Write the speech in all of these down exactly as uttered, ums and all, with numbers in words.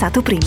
pensato prima.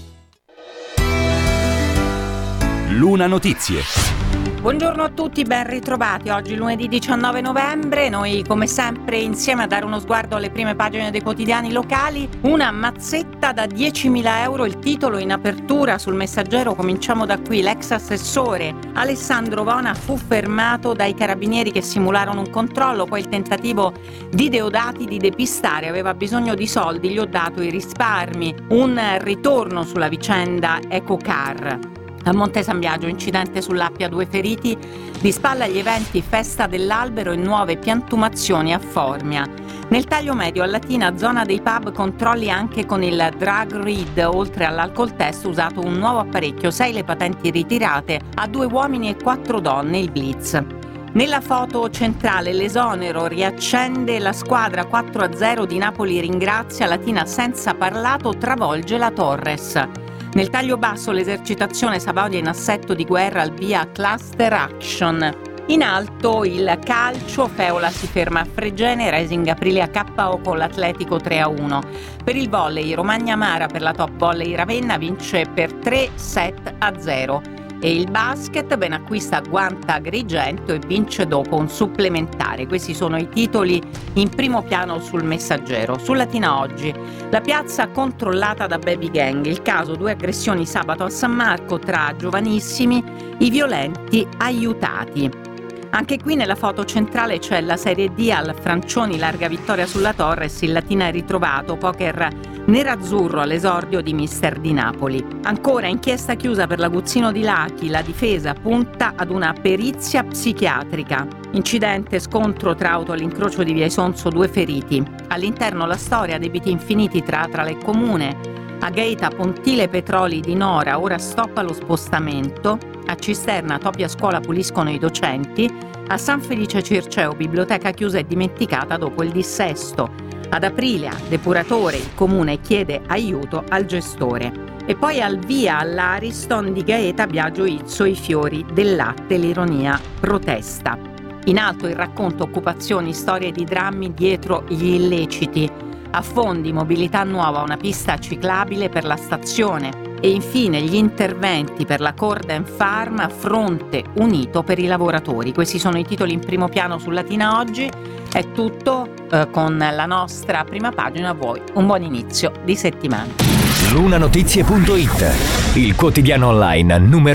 Luna Notizie. Buongiorno a tutti, ben ritrovati. Oggi lunedì diciannove novembre, noi come sempre insieme a dare uno sguardo alle prime pagine dei quotidiani locali. Una mazzetta da diecimila euro, il titolo in apertura sul Messaggero. Cominciamo da qui. L'ex assessore Alessandro Vona fu fermato dai carabinieri che simularono un controllo, poi il tentativo di Deodati di depistare, aveva bisogno di soldi, gli ho dato i risparmi. Un ritorno sulla vicenda Ecocar. A Monte San Biagio, incidente sull'Appia, due feriti, di spalla agli eventi Festa dell'Albero e nuove piantumazioni a Formia. Nel taglio medio a Latina, zona dei pub, controlli anche con il drug read, oltre all'alcol test usato un nuovo apparecchio, sei le patenti ritirate, a due uomini e quattro donne il blitz. Nella foto centrale l'esonero riaccende la squadra, quattro a zero di Napoli ringrazia, Latina senza parlato travolge la Torres. Nel taglio basso l'esercitazione Savoia in assetto di guerra al via cluster action. In alto il calcio, Feola si ferma a Fregene, Racing Aprilia K O con l'Atletico tre a uno. Per il volley Romagna Mara per la top volley Ravenna vince per tre set a zero. E il basket, Benacquista guanta Agrigento e vince dopo un supplementare. Questi sono i titoli in primo piano sul Messaggero. Su Latina oggi, la piazza controllata da baby gang, il caso due aggressioni sabato a San Marco tra giovanissimi, i violenti aiutati. Anche qui nella foto centrale c'è la Serie D al Francioni, larga vittoria sulla Torres, il Latina è ritrovato, poker nerazzurro all'esordio di Mister di Napoli. Ancora inchiesta chiusa per l'Aguzzino di Lachi, la difesa punta ad una perizia psichiatrica. Incidente, scontro tra auto all'incrocio di Via Isonzo, due feriti. All'interno la storia, debiti infiniti tra Atrale e Comune. A Gaeta, Pontile Petroli di Nora, ora stop allo spostamento. A Cisterna, Topia Scuola puliscono i docenti. A San Felice Circeo, biblioteca chiusa e dimenticata dopo il dissesto. Ad Aprilia, depuratore, il comune chiede aiuto al gestore. E poi al via all'Ariston di Gaeta, Biagio Izzo, i fiori del latte, l'ironia protesta. In alto il racconto occupazioni, storie di drammi dietro gli illeciti. A Fondi, mobilità nuova, una pista ciclabile per la stazione. E infine gli interventi per la Corden Pharma, fronte unito per i lavoratori. Questi sono i titoli in primo piano su Latina oggi. È tutto eh, con la nostra prima pagina. A voi un buon inizio di settimana. Lunanotizie punto it, il quotidiano online numero